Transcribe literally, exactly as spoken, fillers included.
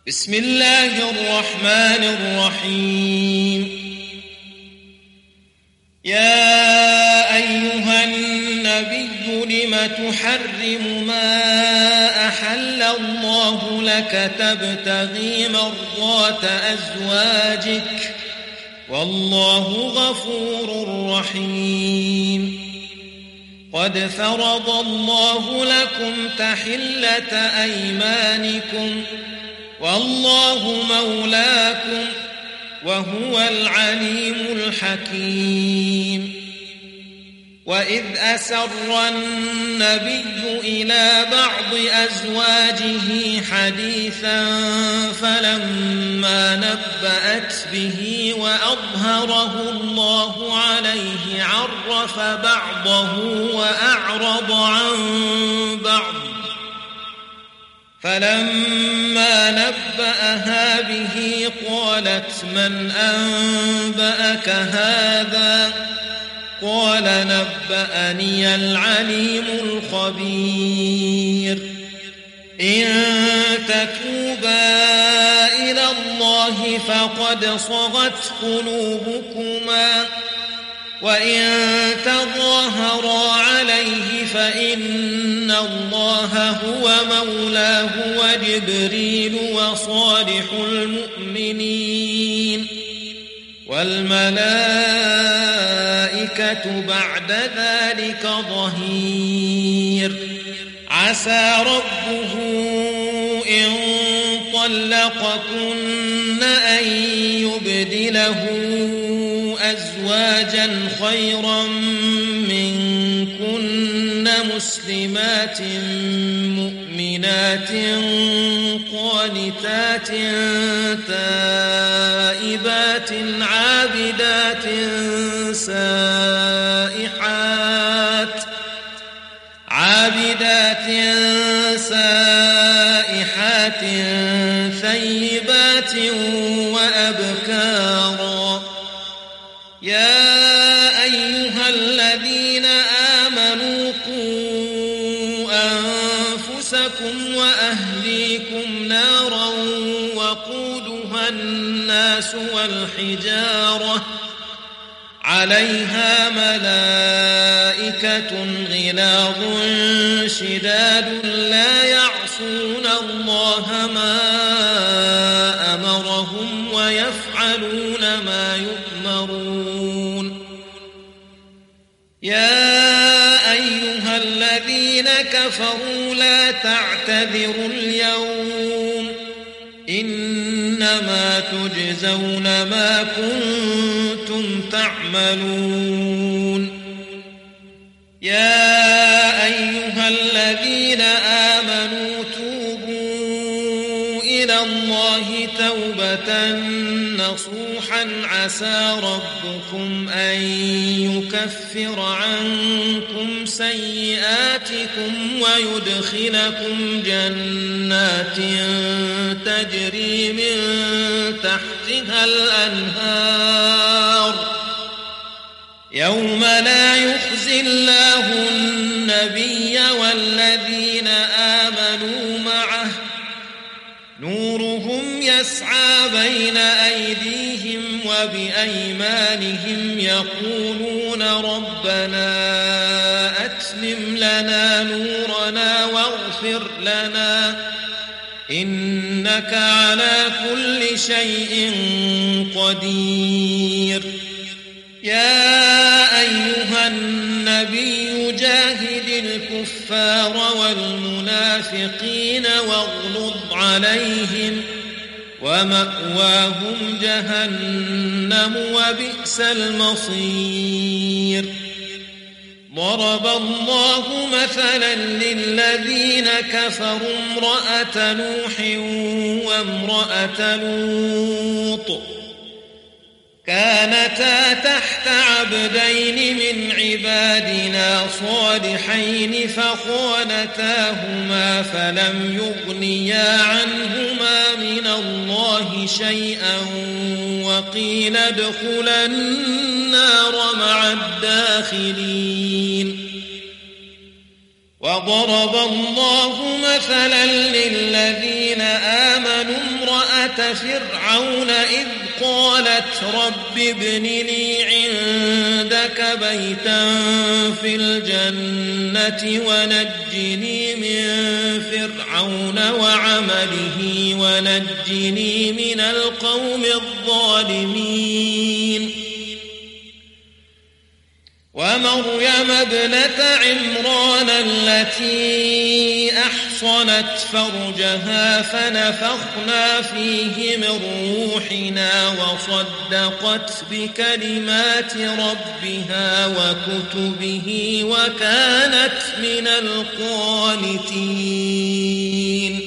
بسم الله الرحمن الرحيم. يا أيها النبي لم تحرم ما أحل الله لك تبتغي مرضات أزواجك والله غفور رحيم. قد فرض الله لكم تحلة أيمانكم والله مولاكم وهو العليم الحكيم. وإذ أسر النبي إلى بعض أزواجه حديثا فلما نبأت به وأظهره الله عليه عرف بعضه وأعرض عن بعض، فلما نبأها به قالت من أنبأك هذا؟ قال نبأني العليم الخبير. إن تتوبا إلى الله فقد صغت قلوبكما وإن تظاهرا عليه فإن الله هو مولاه وجبريل وصالح المؤمنين والملائكة بعد ذلك ظهير. عسى ربه إن طلقكن أن يبدله أزواجا خيرا منكن مسلمات مؤمنات قانتات تائبات عابدات سائحات عابدات سائحات ثيبات وأبكارا. يا أيها الذين آمنوا قوا أنفسكم وأهليكم نارا وقودها الناس والحجارة عليها ملائكة غلاظ شداد لا يعصون الله ما أمرهم ويفعلون ما يؤمرون. يا أيها الذين كفروا لا تعتذروا اليوم إنما تجزون ما كنتم تعملون. يا أيها الذين آمنوا توبوا إلى الله توبة نصوحا عسى ربكم أن يكفر عنكم سيئاتكم ويدخلكم جنات تجري من تحتها الأنهار يوم لا يخزي الله النبي والذين آمنوا معه نورهم يسعى بين أيديهم وبأيمانهم يقولون ربنا أتمم لنا نورنا واغفر لنا إنك على كل شيء قدير. يا أيها النبي جاهد الكفار والمنافقين واغلظ عليهم ومأواهم جهنم وبئس المصير. ضرب الله مثلا للذين كفروا امرأة نوح وامرأة لوط كانتا تحت عبدين من عبادنا صالحين فخانتاهما فلم يغنيا عنهما من الله شيئا وقيل ادخلا النار مع الداخلين. وضرب الله مثلا للذين آمنوا امرأة امرأة فرعون إذ قالت رب ابن لي عندك بيتا في الجنة ونجني من فرعون وعمله ونجني من القوم الظالمين ومريم ابنة عمران التي أحصنت فرجها فنفخنا فيه من روحنا وصدقت بكلمات ربها وكتبه وكانت من القانتين